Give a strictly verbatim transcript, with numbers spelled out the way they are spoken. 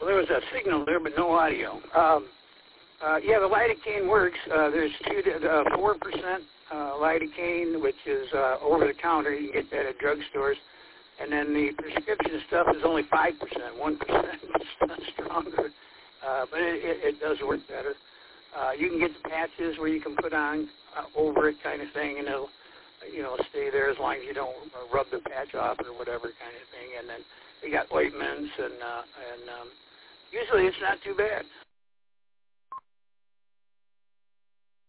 Well, there was a signal there, but no audio. Um, uh, yeah, the lidocaine works. Uh, there's two, uh, four percent uh, lidocaine, which is uh, over the counter. You can get that at drugstores. And then the prescription stuff is only five percent, one percent. It's not stronger, uh, but it, it, it does work better. Uh, you can get the patches where you can put on uh, over it kind of thing, and it'll, you know, stay there as long as you don't uh, rub the patch off or whatever kind of thing. And then they got ointments, and uh, and um, usually it's not too bad.